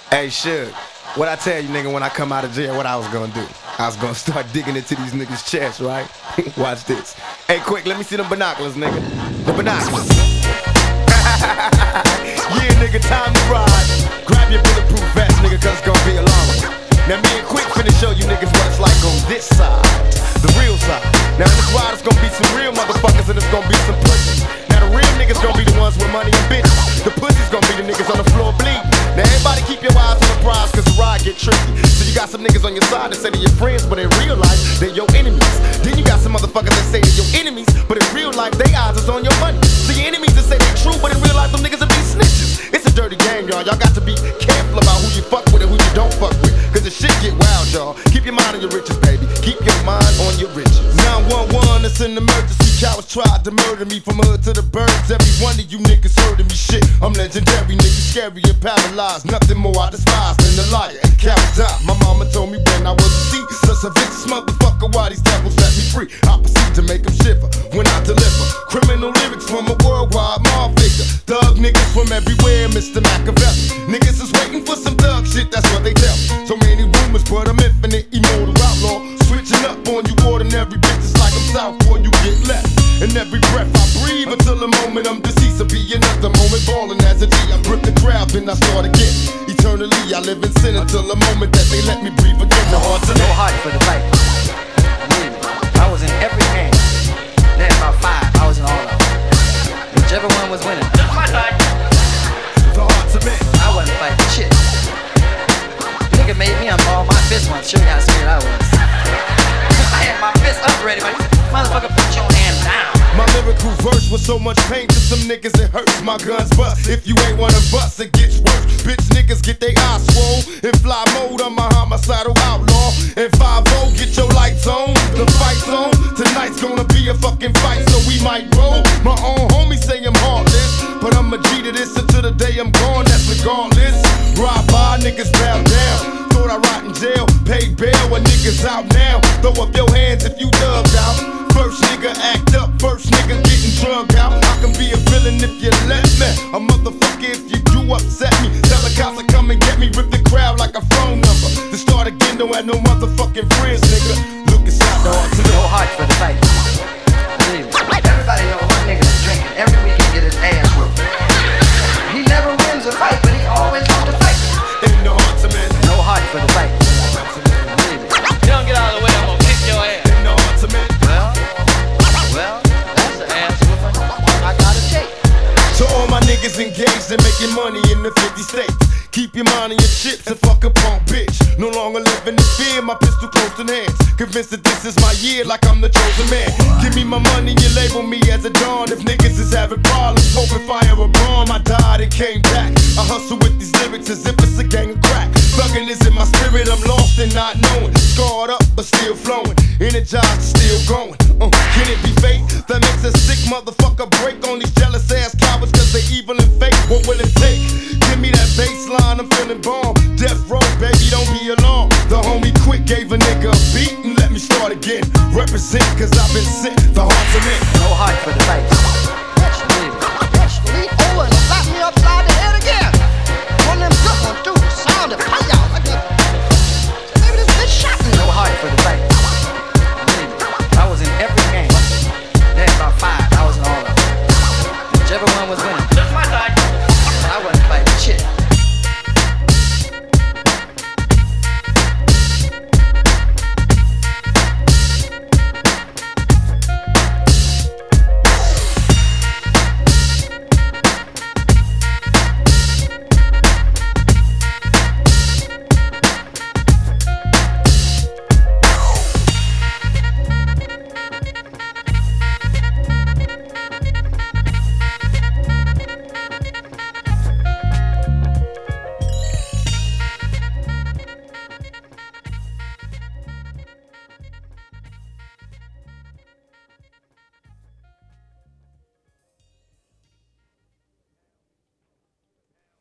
Hey, Suge, what I tell you, nigga, when I come out of jail, what I was gonna do? I was gonna start digging into these niggas' chests, right? Watch this. Hey, quick, let me see them binoculars, nigga. The binoculars. Yeah, nigga, time to ride. Grab your bulletproof vest, nigga, cause it's gonna be a long one. Now, me and Quick finna show you niggas what it's like on this side, the real side. Now, in this ride, it's gonna be some real motherfuckers and it's gonna be some pussies. Now, the real niggas gonna be the ones with money and bitches. The pussies gonna be the niggas on the floor bleeding. Now, everybody keep your eyes on the prize, cause the ride get tricky. So you got some niggas on your side that say they're your friends, but in real life, they're your enemies. Then you got some motherfuckers that say they're your enemies, but in real life, they eyes is on your money. So your enemies that say they're true, but in real life, them niggas will be snitches. It's a dirty game, y'all. Y'all got to be careful about who you fuck with and who you don't fuck with. Cause the shit get wild, y'all. Keep your mind on your riches, baby. Keep your mind on your riches. 911, it's an emergency. Cowards tried to murder me from hood to the birds. Every one of you niggas heard of me, shit. I'm legendary, niggas scary and paralyzed. Nothing more I despise than a liar and coward die. My mama told me when I was a seed, such a vicious motherfucker, why these devils set me free? I proceed to make them shiver when I deliver criminal lyrics from a worldwide mob figure. Thug niggas from everywhere, Mr. Machiavelli. Niggas is waiting for some thug shit, that's what they tell me. So many rumors, but I'm infinite, immortal outlaw. Switching up on you ordinary bitches like I'm Southpaw, you get left. And every breath I breathe until the moment I'm deceased. Will be another moment balling as a G. I rip the crowd, then I start again. Eternally, I live in sin until the moment that they let me breathe again. The heart to no heart for the fight. I was in every game. Then about 5, I was in all of them. Whichever one was winning. the heart to men. I wasn't fighting shit. Nigga made me unball my fist once. Show you how scared I was. I had my fist up ready, but he said, motherfucker, put your hand down. My lyrical verse was so much pain to some niggas it hurts. My guns bust. If you ain't one of us, it gets worse. Bitch niggas get they eyes swole. In fly mode, I'm a homicidal outlaw. And 5-0, get your lights on. The fight's on. Tonight's gonna be a fucking fight, so we might roll. My own homies say I'm heartless, but I'm a G to this until the day I'm gone. That's regardless. Ride by, niggas bow down. Thought I rot in jail, pay bail when niggas out now. Throw up your hands if you dubbed out. First nigga act up, first nigga getting drugged out. I can be a villain if you let me. A motherfucker if you do upset me. Tell the cops to come and get me, rip the crowd like a phone number. To start again, don't have no motherfucking friends, nigga. Look inside the heart to No heart for the fight. Everybody know one nigga is drinking every week and get his ass whooped. He never wins a fight, but he always wants to fight. in the heart to men. No heart for the fight. You don't get out of the way, I'm gonna kick your ass. In the heart to men. Well, that's an ass whooping I gotta take. So all my niggas engaged in making money in the 50 states. Keep your mind on your chips and fuck a punk bitch. No longer living in fear, my pistol close in hands. Convinced that this is my year like I'm the chosen man. Give me my money, you label me as a dawn. If niggas is having problems, open fire a bomb. I died and came back. I hustle with these lyrics as if it's a gang of crack. Thuggin' is in my spirit, I'm lost and not knowing. Scarred up but still flowing, energized still going. Can it be fate that makes a sick motherfucker break on these jealous ass cowards cause they evil and fake? What will it take? Give me that baseline, I'm feeling bomb. Death row, baby, don't be alarmed. The homie Quick gave a nigga a beat and let me start again. Represent cause I've been sent, the heart's a man.